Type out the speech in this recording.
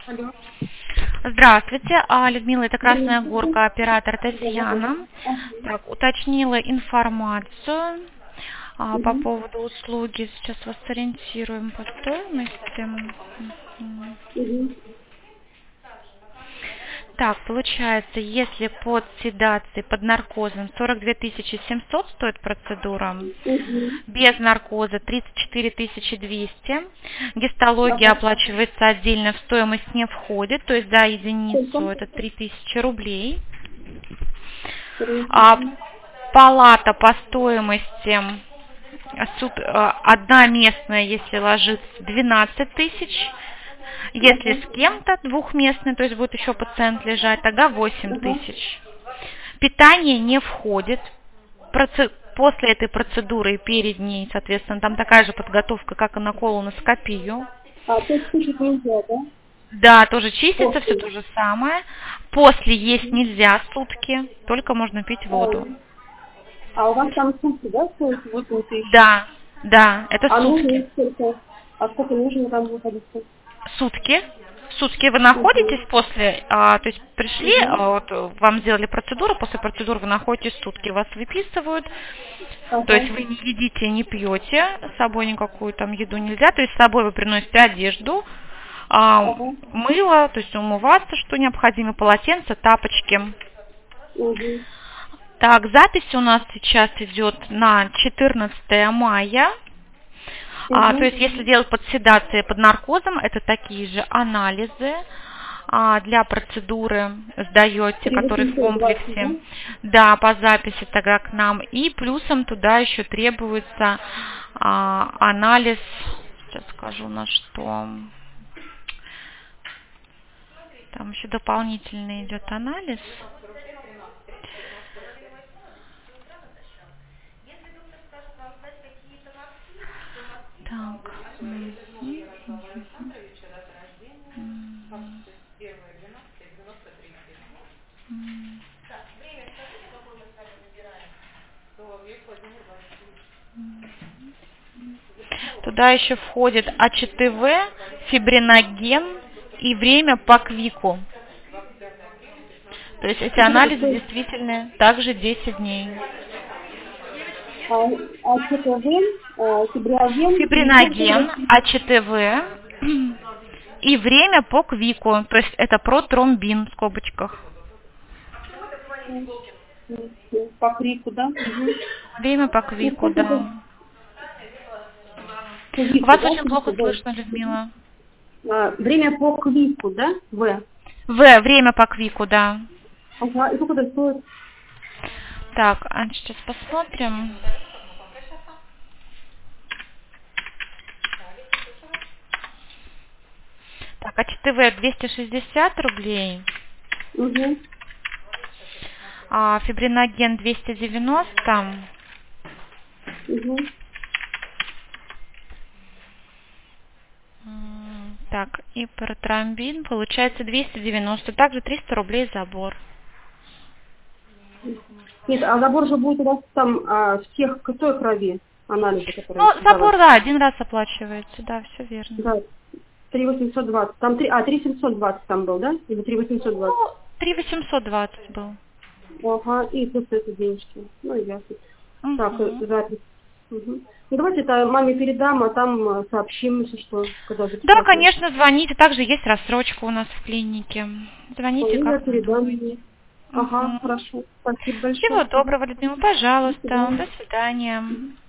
Алло. Здравствуйте, Людмила, это Красная Здравствуйте. Горка, оператор Да-да-да. Татьяна. Ага. Так, уточнила информацию по Мгм. поводу услуги. Сейчас вас сориентируем по стоимости. Мгм. Мгм. Так, получается, если под седацией, под наркозом 42 700 стоит процедура, Мгм. без наркоза 34 200, гистология Ага. оплачивается отдельно, в стоимость не входит, то есть за единицу Сколько? это 3000 рублей. А Мгм. палата по стоимости одна местная, если ложится, 12 тысяч. Если Ага. с кем-то двухместный, то есть будет еще пациент лежать, тогда 8 Ага. тысяч. Питание не входит. После этой процедуры и перед ней, соответственно, там такая же подготовка, как и на колоноскопию. То есть кушать нельзя, да? Да, тоже чистится, все После. то же самое. После есть Мгм. нельзя сутки, только можно пить воду. У вас там сутки, да, стоит 8 тысяч? Да, да, это А сутки. нужно сколько? А сколько нужно там находиться? Сутки. Сутки вы Угу. находитесь после, то есть пришли, Угу. вам сделали процедуру, после процедуры вы находитесь сутки, вас выписывают, то есть Ага. вы не едите, не пьете, с собой никакую там еду нельзя, то есть с собой вы приносите одежду, Ага. мыло, то есть умываться, что необходимо, полотенце, тапочки. Угу. Так, запись у нас сейчас идет на 14 мая. То Угу. есть если делать под седацией, под наркозом, это такие же анализы для процедуры сдаете, которые в 3820, да? комплексе, да, по записи тогда к нам. И плюсом туда еще требуется анализ, сейчас скажу на что, там еще дополнительный идет анализ. Так. М. Туда еще входит АЧТВ, фибриноген и время по КВИКу. То есть эти Сколько это анализы стоит? действительно также 10 дней. ЦКВ, Сибриоген и еще что-то. Фибриноген, АЧТВ и время по КВИКу. То есть это протромбин в скобочках. По крику, да? Угу. Время по И КВИКу, сколько это да. квику, Вас да? очень плохо Квику, да. слышно, Людмила. Время по квику, да? В. Время по КВИКу, да. Ага, и сколько это стоит? Так, сейчас посмотрим. Так, АЧТВ 260 рублей, Угу. фибриноген 290, Угу. так, и протромбин получается 290, также 300 рублей забор. Нет, а забор же будет у вас там всех к той крови анализы, которые Ну, сдавать. забор, да, один раз оплачивается, да, все верно. Да. 3820. Там 3720 там был, да? Или 3820? Ну, 3820 был. Ага, и плюс это денежки. Ну, ясно. Так, Мгм. запись. Угу. Ну, давайте это маме передам, а там сообщим, если что, когда Да, записаться. конечно, звоните. Также есть рассрочка у нас в клинике. Звоните, Ну, я как передам надумаете. ей. Ага, Мгм. хорошо. Спасибо большое. Всего Мгм. доброго, Людмила, До пожалуйста. свидания. До свидания. Мгм.